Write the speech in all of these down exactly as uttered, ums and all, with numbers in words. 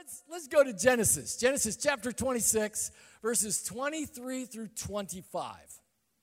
let's let's go to Genesis. Genesis chapter twenty-six, verses twenty-three through twenty-five.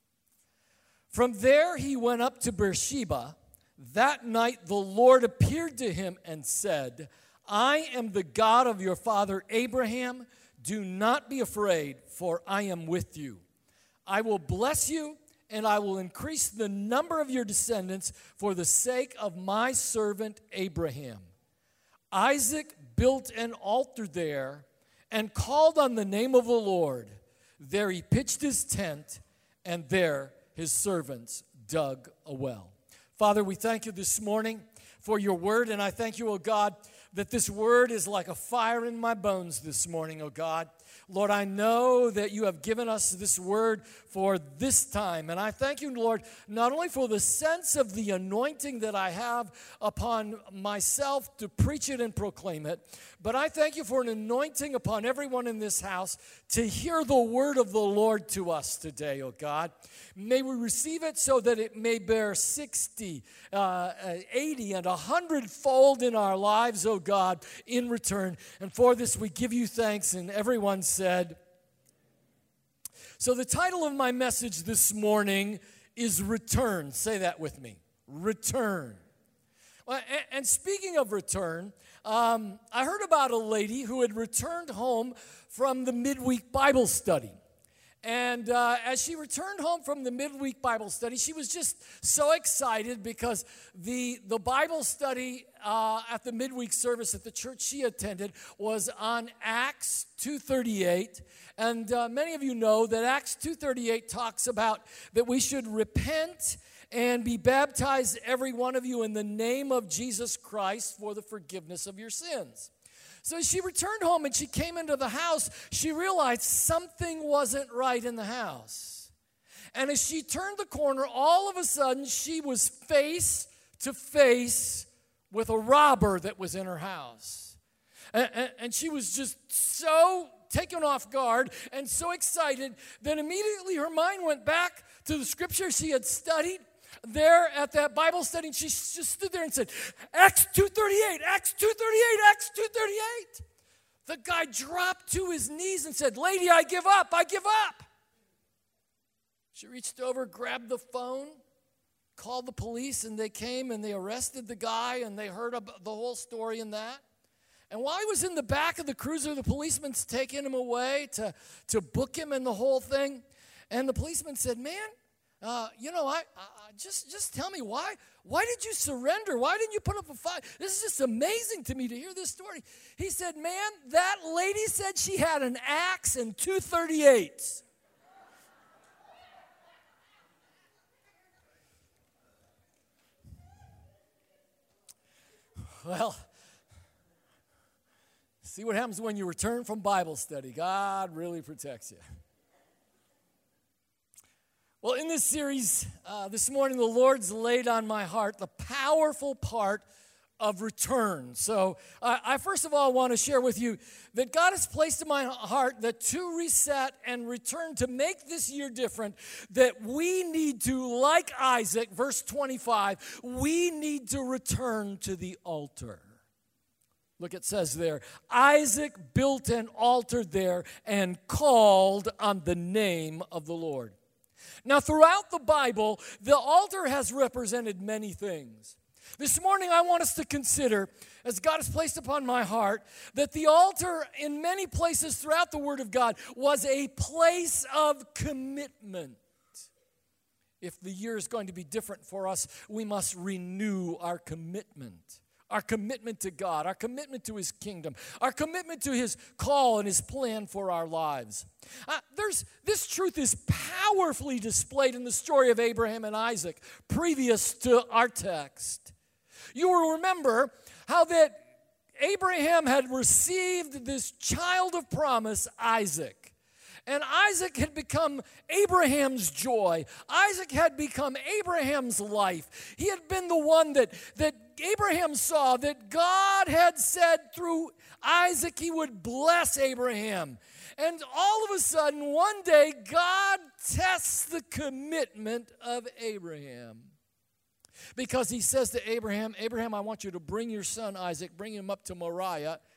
From there he went up to Beersheba. That night the Lord appeared to him and said, I am the God of your father Abraham. Do not be afraid, for I am with you. I will bless you, and I will increase the number of your descendants for the sake of my servant Abraham. Isaac built an altar there and called on the name of the Lord. There he pitched his tent, and there his servants dug a well. Father, we thank you this morning for your word, and I thank you, O God, that this word is like a fire in my bones this morning, O God. Lord, I know that you have given us this word for this time. And I thank you, Lord, not only for the sense of the anointing that I have upon myself to preach it and proclaim it, but I thank you for an anointing upon everyone in this house to hear the word of the Lord to us today, oh God. May we receive it so that it may bear sixty, uh, eighty, and a hundredfold in our lives, oh God, in return. And for this we give you thanks, and everyone said. So the title of my message this morning is Return. Say that with me. Return. Well, and speaking of return, um, I heard about a lady who had returned home from the midweek Bible study. And uh, as she returned home from the midweek Bible study, she was just so excited because the, the Bible study uh, at the midweek service at the church she attended was on Acts two thirty-eight. And uh, many of you know that Acts two thirty-eight talks about that we should repent and be baptized, every one of you, in the name of Jesus Christ for the forgiveness of your sins. So as she returned home and she came into the house, she realized something wasn't right in the house. And as she turned the corner, all of a sudden, she was face to face with a robber that was in her house. And, and, and she was just so taken off guard and so excited that immediately her mind went back to the scripture she had studied there at that Bible study, and she just stood there and said, Acts two thirty-eight, Acts two thirty-eight, Acts two thirty-eight. The guy dropped to his knees and said, Lady, I give up, I give up. She reached over, grabbed the phone, called the police, and they came and they arrested the guy, and they heard about the whole story in that. And while he was in the back of the cruiser, the policeman's taking him away to, to book him and the whole thing. And the policeman said, man, Uh, you know, I, I just just tell me why why did you surrender? Why didn't you put up a fight? This is just amazing to me to hear this story. He said, man, that lady said she had an axe and two thirty-eights. Well, see what happens when you return from Bible study. God really protects you. Well, in this series uh, this morning, the Lord's laid on my heart the powerful part of return. So uh, I first of all want to share with you that God has placed in my heart that to reset and return, to make this year different, that we need to, like Isaac, verse twenty-five, we need to return to the altar. Look, it says there, Isaac built an altar there and called on the name of the Lord. Now, throughout the Bible, the altar has represented many things. This morning, I want us to consider, as God has placed upon my heart, that the altar in many places throughout the Word of God was a place of commitment. If the year is going to be different for us, we must renew our commitment. Our commitment to God, our commitment to His kingdom, our commitment to His call and His plan for our lives. Uh, there's this truth is powerfully displayed in the story of Abraham and Isaac, previous to our text. You will remember how that Abraham had received this child of promise, Isaac. And Isaac had become Abraham's joy. Isaac had become Abraham's life. He had been the one that, that Abraham saw, that God had said through Isaac he would bless Abraham. And all of a sudden, one day, God tests the commitment of Abraham. Because he says to Abraham, Abraham, I want you to bring your son Isaac, bring him up to Moriah,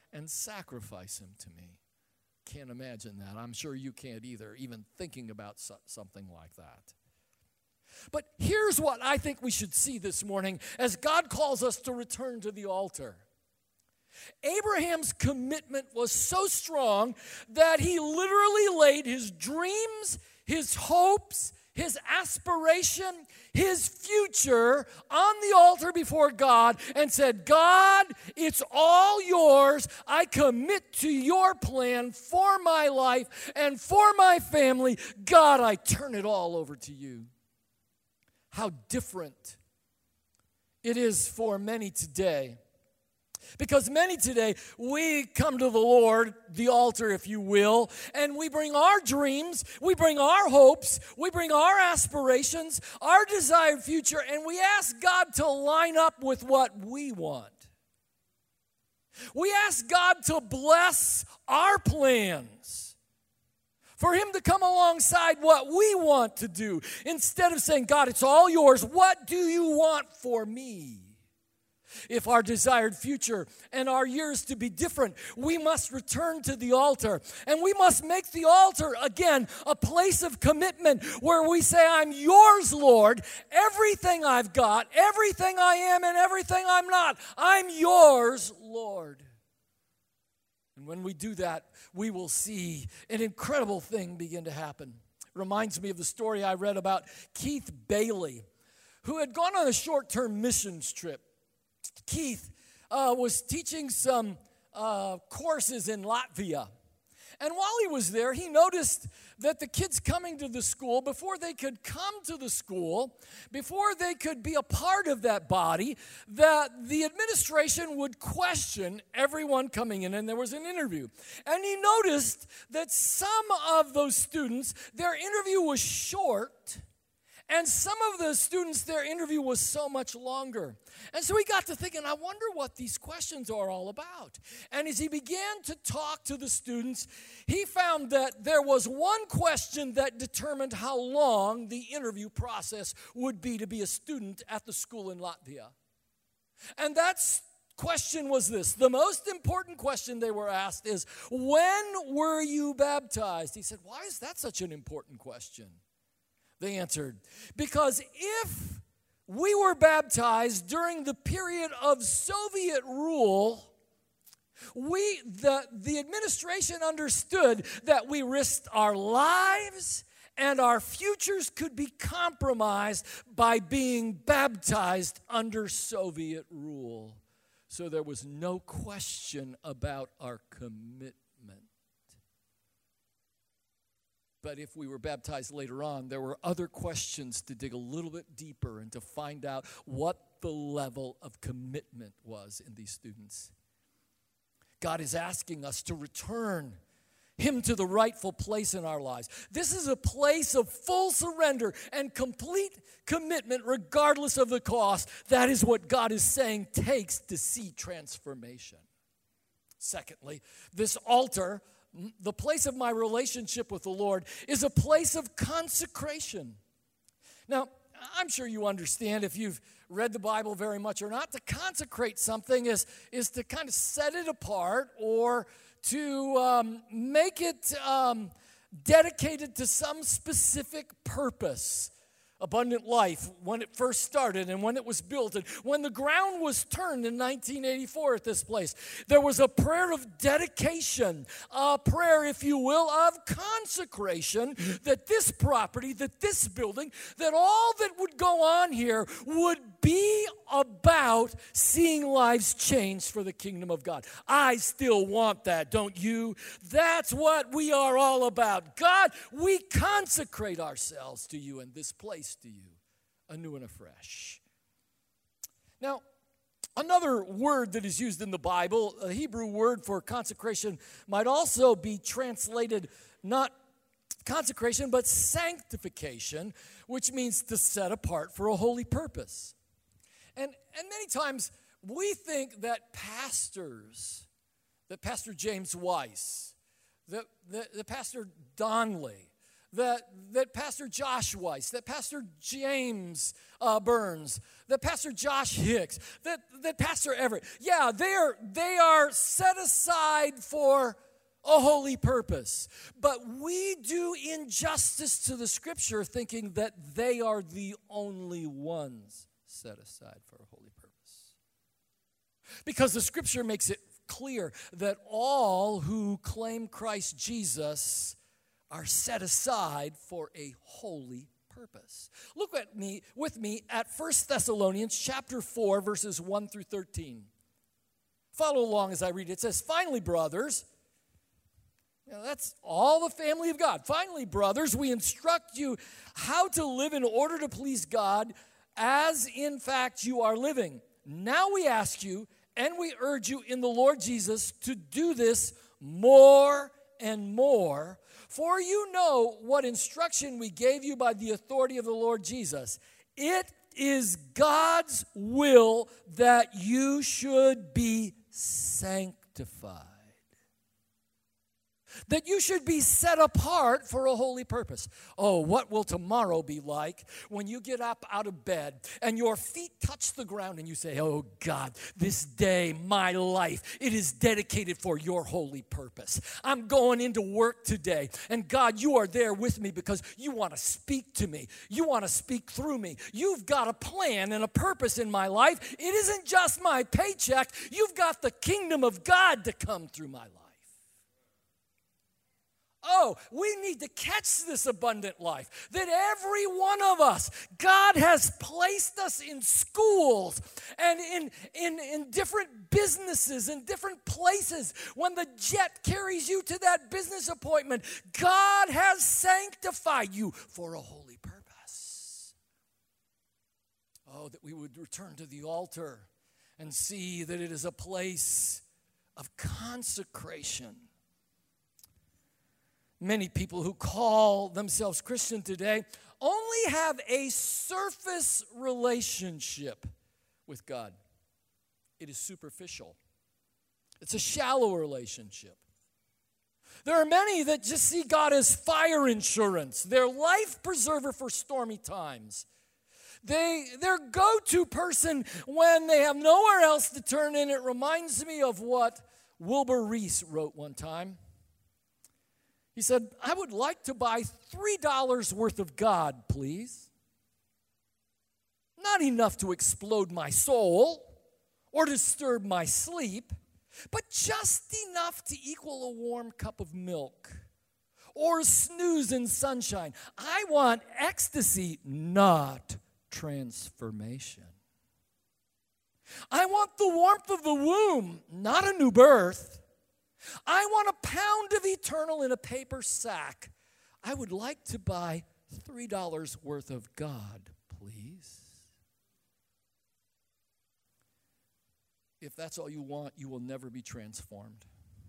and sacrifice him to me. Can't imagine that. I'm sure you can't either, even thinking about so- something like that. But here's what I think we should see this morning as God calls us to return to the altar. Abraham's commitment was so strong that he literally laid his dreams, his hopes, his aspiration, his future on the altar before God and said, God, it's all yours. I commit to your plan for my life and for my family. God, I turn it all over to you. How different it is for many today. Because many today, we come to the Lord, the altar, if you will, and we bring our dreams, we bring our hopes, we bring our aspirations, our desired future, and we ask God to line up with what we want. We ask God to bless our plans, for him to come alongside what we want to do, instead of saying, God, it's all yours. What do you want for me? If our desired future and our years to be different, we must return to the altar. And we must make the altar, again, a place of commitment where we say, I'm yours, Lord. Everything I've got, everything I am, and everything I'm not, I'm yours, Lord. And when we do that, we will see an incredible thing begin to happen. It reminds me of the story I read about Keith Bailey, who had gone on a short-term missions trip. Keith uh, was teaching some uh, courses in Latvia. And while he was there, he noticed that the kids coming to the school, before they could come to the school, before they could be a part of that body, that the administration would question everyone coming in, and there was an interview. And he noticed that some of those students, their interview was short, and some of the students, their interview was so much longer. And so he got to thinking, I wonder what these questions are all about. And as he began to talk to the students, he found that there was one question that determined how long the interview process would be to be a student at the school in Latvia. And that question was this. The most important question they were asked is, when were you baptized? He said, why is that such an important question? They answered, because if we were baptized during the period of Soviet rule, we the, the administration understood that we risked our lives and our futures could be compromised by being baptized under Soviet rule. So there was no question about our commitment. But if we were baptized later on, there were other questions to dig a little bit deeper and to find out what the level of commitment was in these students. God is asking us to return him to the rightful place in our lives. This is a place of full surrender and complete commitment regardless of the cost. That is what God is saying takes to see transformation. Secondly, this altar, the place of my relationship with the Lord, is a place of consecration. Now, I'm sure you understand if you've read the Bible very much or not, to consecrate something is, is to kind of set it apart or to um, make it um, dedicated to some specific purpose. Abundant Life, when it first started and when it was built and when the ground was turned in nineteen eighty-four at this place, there was a prayer of dedication, a prayer, if you will, of consecration, that this property, that this building, that all that would go on here would be about seeing lives changed for the kingdom of God. I still want that, don't you? That's what we are all about. God, we consecrate ourselves to you in this place to you, anew and afresh. Now, another word that is used in the Bible, a Hebrew word for consecration, might also be translated not consecration, but sanctification, which means to set apart for a holy purpose. And, and many times we think that pastors, that Pastor James Weiss, that, that, that Pastor Donley, that, that Pastor Josh Weiss, that Pastor James uh, Burns, that Pastor Josh Hicks, that, that Pastor Everett, yeah, they are, they are set aside for a holy purpose. But we do injustice to the Scripture thinking that they are the only ones set aside for a holy purpose. Because the Scripture makes it clear that all who claim Christ Jesus are set aside for a holy purpose. Look at me with me at First Thessalonians chapter four, verses one through thirteen. Follow along as I read it. It says, "Finally, brothers," you know, that's all the family of God. "Finally, brothers, we instruct you how to live in order to please God, as in fact you are living. Now we ask you, and we urge you in the Lord Jesus to do this more and more, for you know what instruction we gave you by the authority of the Lord Jesus. It is God's will that you should be sanctified, that you should be set apart for a holy purpose." Oh, what will tomorrow be like when you get up out of bed and your feet touch the ground and you say, "Oh God, this day, my life, it is dedicated for your holy purpose. I'm going into work today, and God, you are there with me because you want to speak to me. You want to speak through me. You've got a plan and a purpose in my life. It isn't just my paycheck. You've got the kingdom of God to come through my life." Oh, we need to catch this abundant life, that every one of us, God has placed us in schools and in, in, in different businesses, in different places. When the jet carries you to that business appointment, God has sanctified you for a holy purpose. Oh, that we would return to the altar and see that it is a place of consecration. Many people who call themselves Christian today only have a surface relationship with God. It is superficial. It's a shallow relationship. There are many that just see God as fire insurance, their life preserver for stormy times. They, their go-to person when they have nowhere else to turn in. It reminds me of what Wilbur Reese wrote one time. He said, "I would like to buy three dollars worth of God, please. Not enough to explode my soul or disturb my sleep, but just enough to equal a warm cup of milk or snooze in sunshine. I want ecstasy, not transformation. I want the warmth of the womb, not a new birth. I want a pound of eternal in a paper sack. I would like to buy three dollars worth of God, please." If that's all you want, you will never be transformed.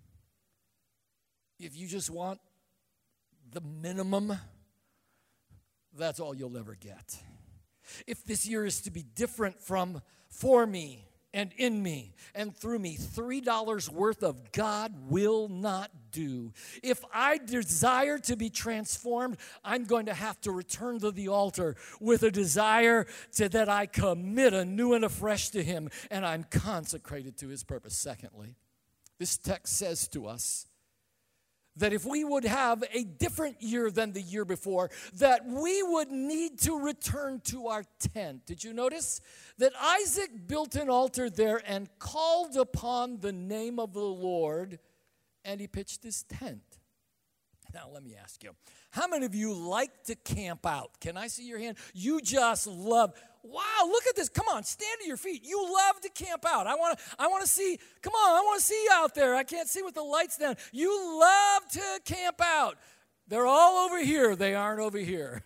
If you just want the minimum, that's all you'll ever get. If this year is to be different from for me and in me and through me, three dollars worth of God will not do. If I desire to be transformed, I'm going to have to return to the altar with a desire to, that I commit anew and afresh to Him, and I'm consecrated to His purpose. Secondly, this text says to us that if we would have a different year than the year before, that we would need to return to our tent. Did you notice that Isaac built an altar there and called upon the name of the Lord, and he pitched his tent? Now, let me ask you, how many of you like to camp out? Can I see your hand? You just love, wow, look at this. Come on, stand to your feet. You love to camp out. I want to I want to see, come on, I want to see you out there. I can't see with the lights down. You love to camp out. They're all over here. They aren't over here.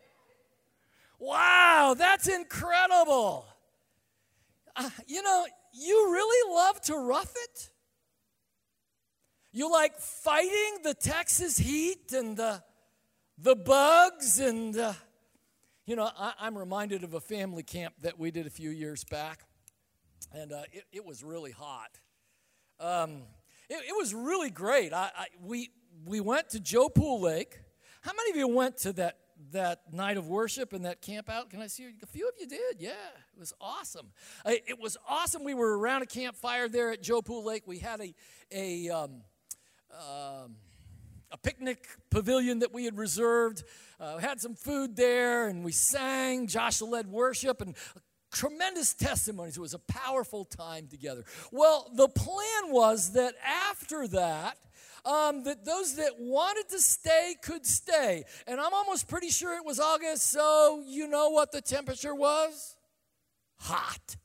Wow, that's incredible. Uh, you know, you really love to rough it? You like fighting the Texas heat and the, the bugs and, uh, you know, I, I'm reminded of a family camp that we did a few years back, and uh, it, it was really hot. Um, it, it was really great. I, I, we, we went to Joe Pool Lake. How many of you went to that, that night of worship and that camp out? Can I see a few of you did? Yeah, it was awesome. I, it was awesome. We were around a campfire there at Joe Pool Lake. We had a a um, um, a picnic pavilion that we had reserved. Uh, had some food there, and we sang. Joshua led worship, and tremendous testimonies. It was a powerful time together. Well, the plan was that after that, um, that those that wanted to stay could stay. And I'm almost pretty sure it was August, so you know what the temperature was? Hot.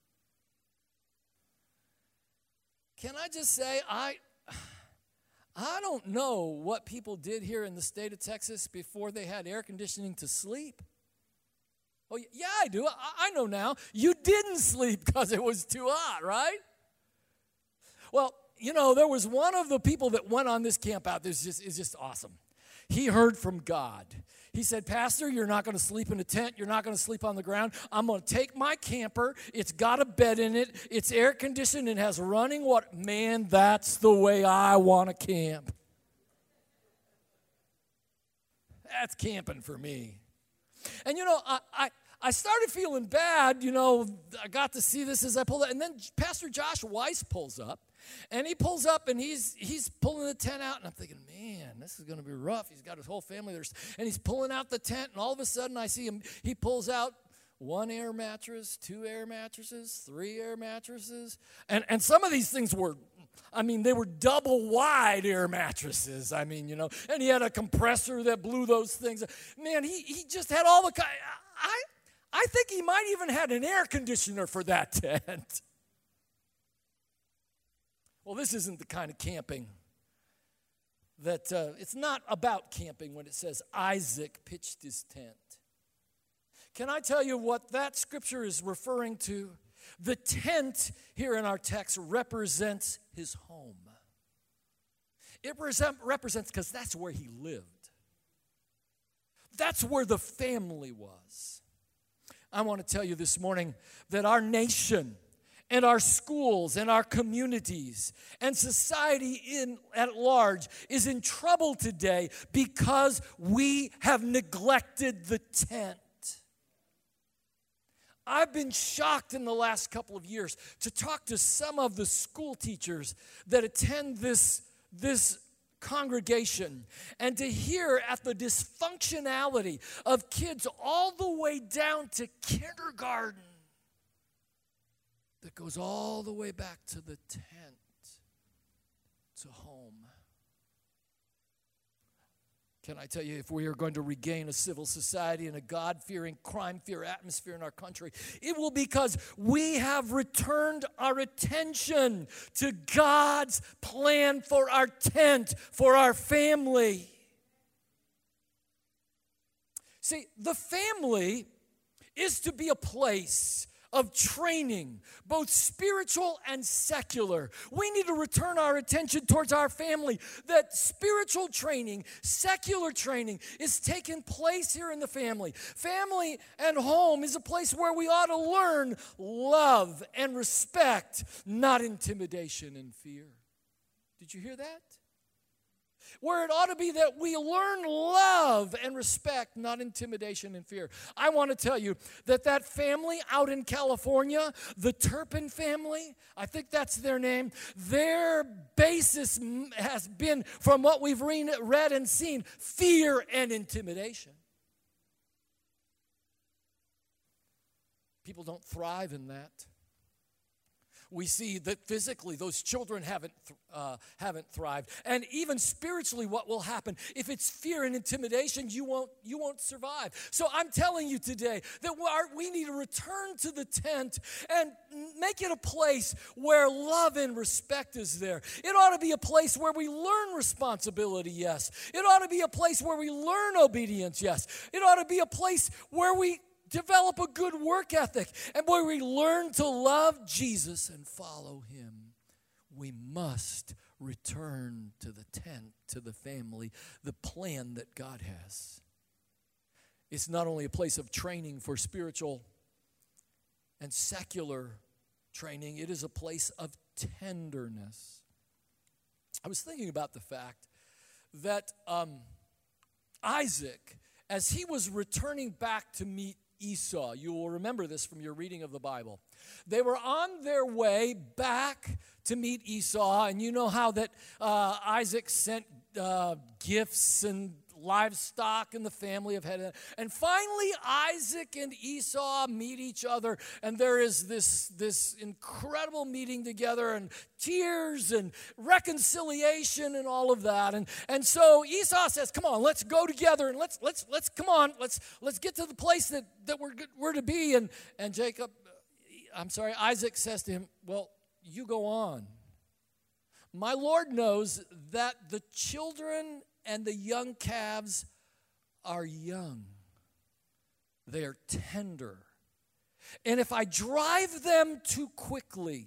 Can I just say, I... I don't know what people did here in the state of Texas before they had air conditioning to sleep. Oh, yeah, I do. I, I know now. You didn't sleep because it was too hot, right? Well, you know, there was one of the people that went on this camp out. This just is just awesome. He heard from God. He said, Pastor, you're not going to sleep in a tent. You're not going to sleep on the ground. I'm going to take my camper. It's got a bed in it. It's air conditioned and has running water. Man, that's the way I want to camp. That's camping for me. And, you know, I, I, I started feeling bad. You know, I got to see this as I pulled out. And then Pastor Josh Weiss pulls up. And he pulls up, and he's he's pulling the tent out, and I'm thinking, man, this is going to be rough. He's got his whole family there, and he's pulling out the tent, and all of a sudden I see him, he pulls out one air mattress, two air mattresses, three air mattresses, and, and some of these things were, I mean, they were double wide air mattresses, I mean, you know, and he had a compressor that blew those things. Man, he, he just had all the, I, I think he might even had an air conditioner for that tent. Well, this isn't the kind of camping that, uh, it's not about camping when it says Isaac pitched his tent. Can I tell you what that scripture is referring to? The tent here in our text represents his home. It represents because that's where he lived. That's where the family was. I want to tell you this morning that our nation and our schools and our communities and society in, at large is in trouble today because we have neglected the tent. I've been shocked in the last couple of years to talk to some of the school teachers that attend this, this congregation and to hear at the dysfunctionality of kids all the way down to kindergarten that goes all the way back to the tent, to home. Can I tell you, if we are going to regain a civil society and a God-fearing, crime-fear atmosphere in our country, it will be because we have returned our attention to God's plan for our tent, for our family. See, the family is to be a place of training, both spiritual and secular. We need to return our attention towards our family. That spiritual training, secular training is taking place here in the family. Family and home is a place where we ought to learn love and respect, not intimidation and fear. Did you hear that? Where it ought to be that we learn love and respect, not intimidation and fear. I want to tell you that that family out in California, the Turpin family, I think that's their name, their basis has been, from what we've read and seen, fear and intimidation. People don't thrive in that. We see that physically those children haven't uh, haven't thrived, and even spiritually, what will happen if it's fear and intimidation? You won't you won't survive. So I'm telling you today that we, are, we need to return to the tent and make it a place where love and respect is there. It ought to be a place where we learn responsibility. Yes, it ought to be a place where we learn obedience. Yes, it ought to be a place where we develop a good work ethic, and where we learn to love Jesus and follow him. We must return to the tent, to the family, the plan that God has. It's not only a place of training for spiritual and secular training, it is a place of tenderness. I was thinking about the fact that um, Isaac, as he was returning back to meet Esau, you will remember this from your reading of the Bible. They were on their way back to meet Esau, and you know how that uh, Isaac sent uh, gifts and livestock in the family of head. And finally, Isaac and Esau meet each other, and there is this, this incredible meeting together, and tears and reconciliation and all of that. And, and so Esau says, come on, let's go together, and let's let's let's come on, let's let's get to the place that, that we're we're to be. And and Jacob, I'm sorry, Isaac says to him, well, you go on. My Lord knows that the children and the young calves are young. They are tender. And if I drive them too quickly,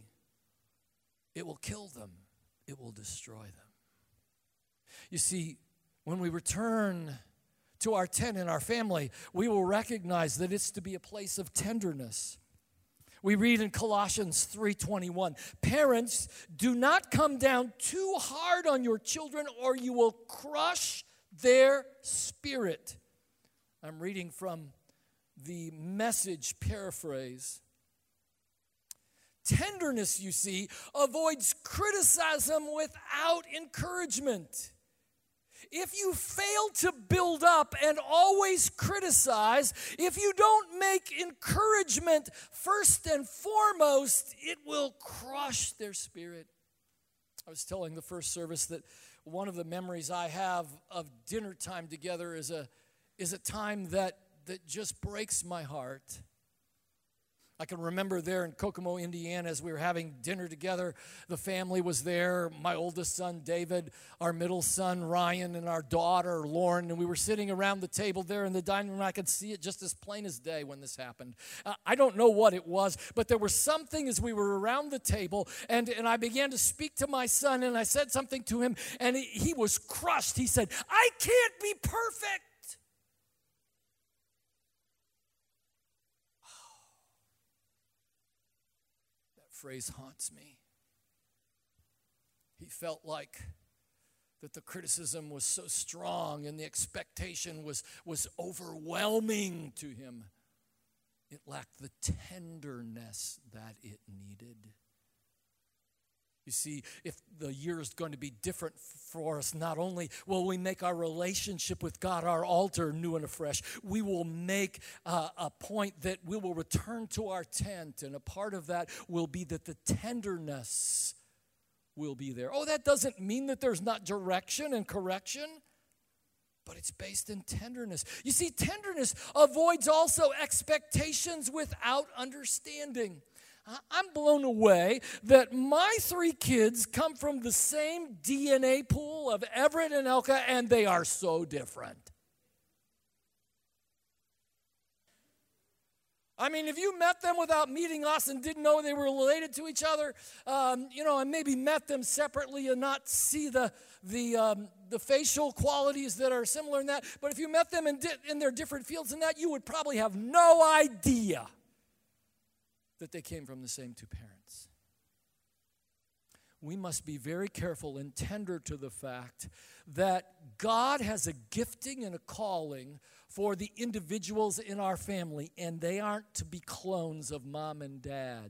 it will kill them. It will destroy them. You see, when we return to our tent and our family, we will recognize that it's to be a place of tenderness. We read in Colossians three twenty-one, parents, do not come down too hard on your children or you will crush their spirit. I'm reading from the Message paraphrase. Tenderness, you see, avoids criticism without encouragement. If you fail to build up and always criticize, if you don't make encouragement first and foremost, it will crush their spirit. I was telling the first service that one of the memories I have of dinner time together is a, is a time that, that just breaks my heart. I can remember there in Kokomo, Indiana, as we were having dinner together, the family was there, my oldest son, David, our middle son, Ryan, and our daughter, Lauren, and we were sitting around the table there in the dining room. I could see it just as plain as day when this happened. Uh, I don't know what it was, but there was something as we were around the table, and, and I began to speak to my son, and I said something to him, and he, he was crushed. He said, I can't be perfect. Phrase haunts me. He felt like that the criticism was so strong and the expectation was, was overwhelming to him. It lacked the tenderness that it needed. You see, if the year is going to be different for us, not only will we make our relationship with God, our altar, new and afresh, we will make uh, a point that we will return to our tent, and a part of that will be that the tenderness will be there. Oh, that doesn't mean that there's not direction and correction, but it's based in tenderness. You see, tenderness avoids also expectations without understanding. I'm blown away that my three kids come from the same D N A pool of Everett and Elka, and they are so different. I mean, if you met them without meeting us and didn't know they were related to each other, um, you know, and maybe met them separately and not see the the um, the facial qualities that are similar in that, but if you met them in, di- in their different fields in that, you would probably have no idea that they came from the same two parents. We must be very careful and tender to the fact that God has a gifting and a calling for the individuals in our family, and they aren't to be clones of mom and dad.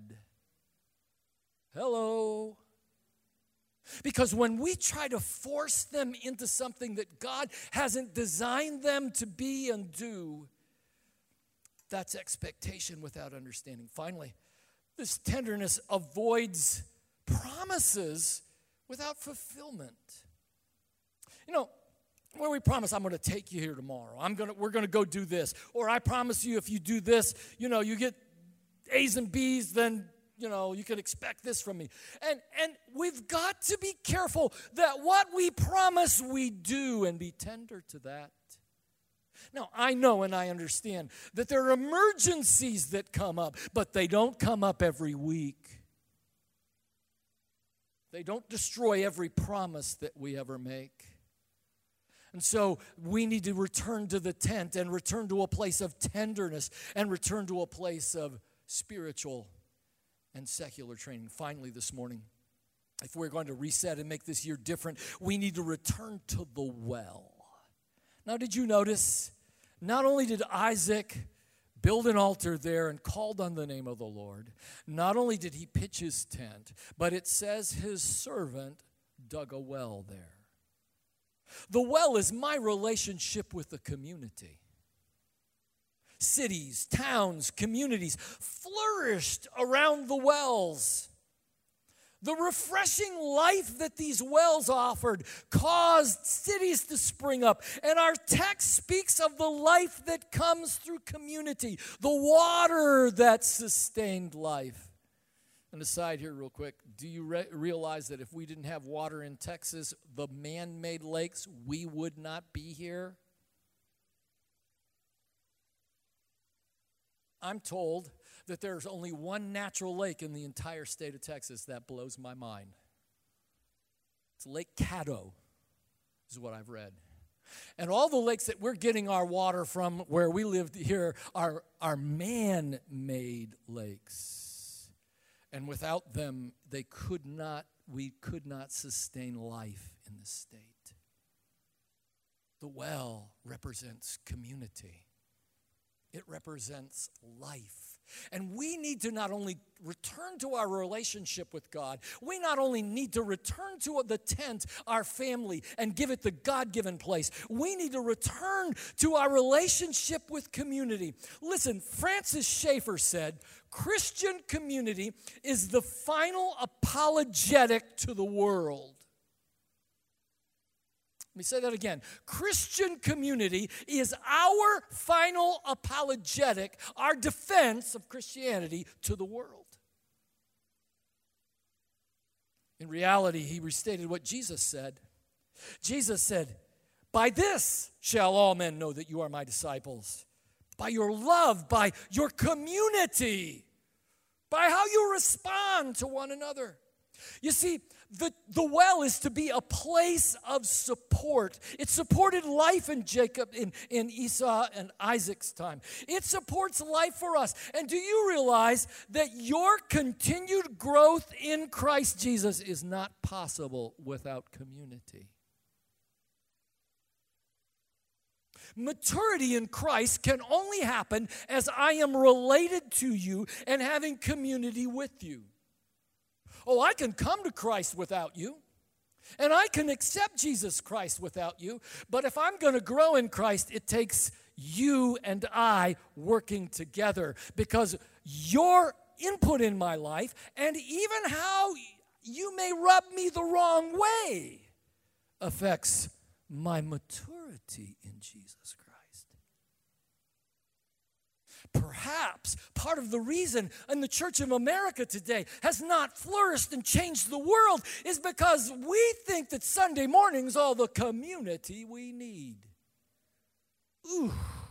Hello. Because when we try to force them into something that God hasn't designed them to be and do, that's expectation without understanding. Finally, this tenderness avoids promises without fulfillment. You know, when we promise, I'm going to take you here tomorrow. I'm going to, we're going to go do this. Or I promise you if you do this, you know, you get A's and B's, then, you know, you can expect this from me. And, and we've got to be careful that what we promise we do and be tender to that. Now, I know and I understand that there are emergencies that come up, but they don't come up every week. They don't destroy every promise that we ever make. And so we need to return to the tent and return to a place of tenderness and return to a place of spiritual and secular training. Finally, this morning, if we're going to reset and make this year different, we need to return to the well. Now, did you notice, not only did Isaac build an altar there and called on the name of the Lord, not only did he pitch his tent, but it says his servant dug a well there. The well is my relationship with the community. Cities, towns, communities flourished around the wells. The refreshing life that these wells offered caused cities to spring up. And our text speaks of the life that comes through community, the water that sustained life. And aside here real quick, do you re- realize that if we didn't have water in Texas, the man-made lakes, we would not be here? I'm told that there's only one natural lake in the entire state of Texas. That blows my mind. It's Lake Caddo, is what I've read. And all the lakes that we're getting our water from where we lived here are, are man-made lakes. And without them, they could not, we could not sustain life in this state. The well represents community. It represents life. And we need to not only return to our relationship with God, we not only need to return to the tent, our family, and give it the God-given place. We need to return to our relationship with community. Listen, Francis Schaeffer said, Christian community is the final apologetic to the world. Let me say that again. Christian community is our final apologetic, our defense of Christianity to the world. In reality, he restated what Jesus said. Jesus said, "By this shall all men know that you are my disciples, by your love, by your community, by how you respond to one another." You see, the, the well is to be a place of support. It supported life in Jacob, in, in Esau and Isaac's time. It supports life for us. And do you realize that your continued growth in Christ Jesus is not possible without community? Maturity in Christ can only happen as I am related to you and having community with you. Oh, I can come to Christ without you, and I can accept Jesus Christ without you, but if I'm going to grow in Christ, it takes you and I working together, because your input in my life and even how you may rub me the wrong way affects my maturity in Jesus Christ. Perhaps part of the reason in the Church of America today has not flourished and changed the world is because we think that Sunday morning is all the community we need. Ooh.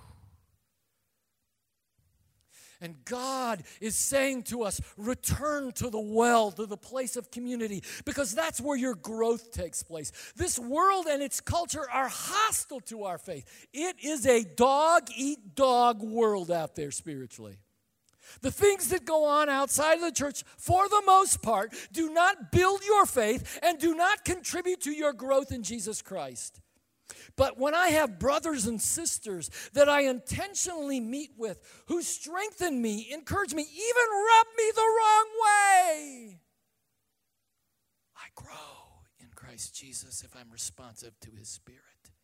And God is saying to us, return to the well, to the place of community, because that's where your growth takes place. This world and its culture are hostile to our faith. It is a dog-eat-dog world out there spiritually. The things that go on outside of the church, for the most part, do not build your faith and do not contribute to your growth in Jesus Christ. But when I have brothers and sisters that I intentionally meet with who strengthen me, encourage me, even rub me the wrong way, I grow in Christ Jesus if I'm responsive to His Spirit.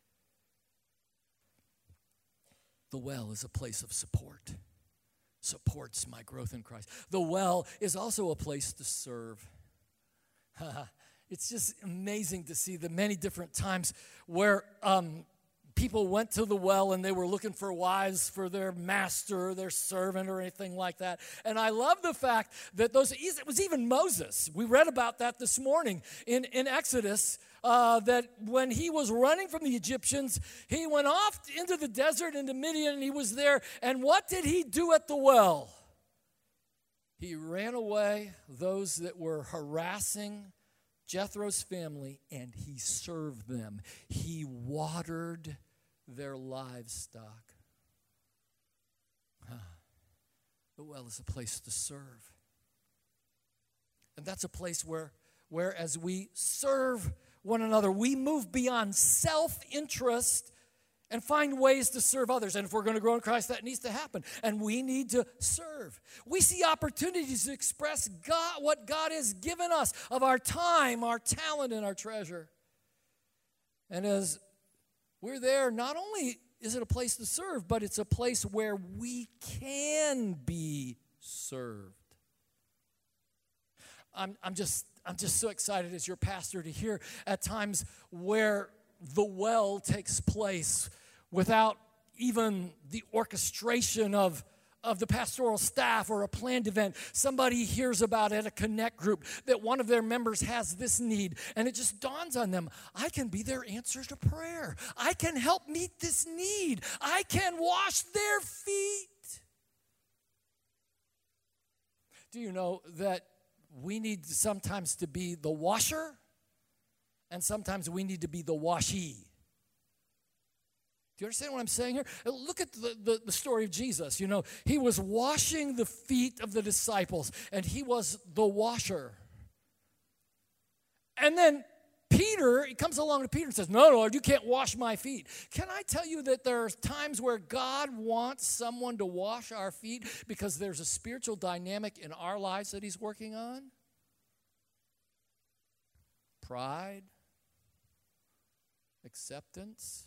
The well is a place of support, supports my growth in Christ. The well is also a place to serve. It's just amazing to see the many different times where um, people went to the well and they were looking for wives for their master or their servant or anything like that. And I love the fact that those, it was even Moses. We read about that this morning in, in Exodus, uh, that when he was running from the Egyptians, he went off into the desert into Midian and he was there. And what did he do at the well? He ran away those that were harassing Jethro's family, and he served them. He watered their livestock. Huh. The well is a place to serve. And that's a place where, where as we serve one another, we move beyond self-interest and find ways to serve others. And if we're going to grow in Christ, that needs to happen. And we need to serve. We see opportunities to express God, what God has given us of our time, our talent, and our treasure. And as we're there, not only is it a place to serve, but it's a place where we can be served. I'm, I'm just I'm just so excited as your pastor to hear at times where the well takes place without even the orchestration of, of the pastoral staff or a planned event. Somebody hears about at a connect group that one of their members has this need, and it just dawns on them, I can be their answer to prayer. I can help meet this need. I can wash their feet. Do you know that we need sometimes to be the washer, and sometimes we need to be the washee? Do you understand what I'm saying here? Look at the, the, the story of Jesus. You know, he was washing the feet of the disciples, and he was the washer. And then Peter, he comes along to Peter and says, no, Lord, you can't wash my feet. Can I tell you that there are times where God wants someone to wash our feet because there's a spiritual dynamic in our lives that he's working on? Pride, acceptance,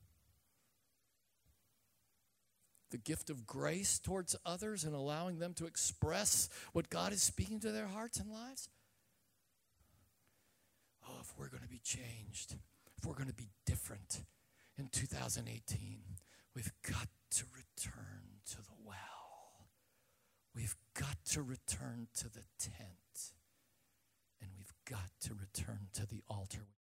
the gift of grace towards others and allowing them to express what God is speaking to their hearts and lives. Oh, if we're going to be changed, if we're going to be different in two thousand eighteen, we've got to return to the well. We've got to return to the tent. And we've got to return to the altar.